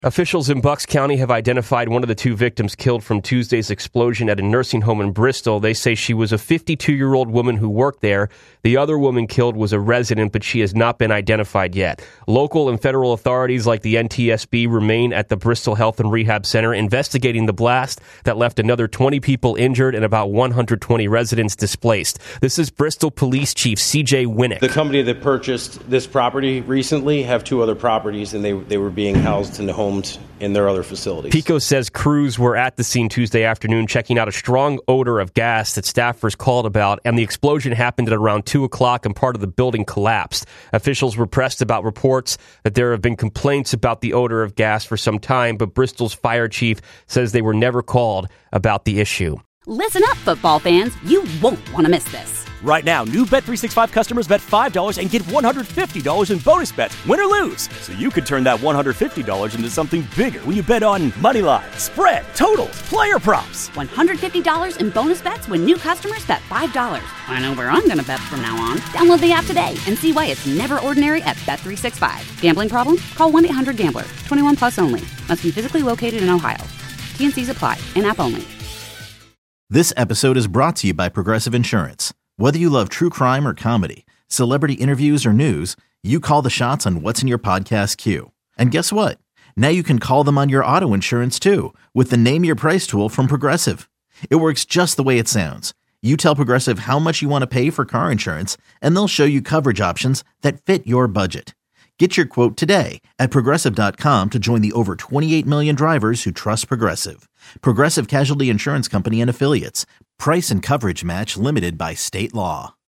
Officials in Bucks County have identified one of the two victims killed from Tuesday's explosion at a nursing home in Bristol. They say she was a 52-year-old woman who worked there. The other woman killed was a resident, but she has not been identified yet. Local and federal authorities like the NTSB remain at the Bristol Health and Rehab Center investigating the blast that left another 20 people injured and about 120 residents displaced. This is Bristol Police Chief C.J. Winnick. The company that purchased this property recently have two other properties, and they were being housed in the homes in their other facilities. PICO says crews were at the scene Tuesday afternoon checking out a strong odor of gas that staffers called about, and the explosion happened at around 2 o'clock and part of the building collapsed. Officials were pressed about reports that there have been complaints about the odor of gas for some time, but Bristol's fire chief says they were never called about the issue. Listen up, football fans. You won't want to miss this. Right now, new Bet365 customers bet $5 and get $150 in bonus bets, win or lose. So you could turn that $150 into something bigger when you bet on money line, spread, totals, player props. $150 in bonus bets when new customers bet $5. I know where I'm going to bet from now on. Download the app today and see why it's never ordinary at Bet365. Gambling problem? Call 1-800-GAMBLER. 21 plus only. Must be physically located in Ohio. T&Cs apply. In-app only. This episode is brought to you by Progressive Insurance. Whether you love true crime or comedy, celebrity interviews or news, you call the shots on what's in your podcast queue. And guess what? Now you can call them on your auto insurance too with the Name Your Price tool from Progressive. It works just the way it sounds. You tell Progressive how much you want to pay for car insurance, and they'll show you coverage options that fit your budget. Get your quote today at Progressive.com to join the over 28 million drivers who trust Progressive. Progressive Casualty Insurance Company and Affiliates. Price and coverage match limited by state law.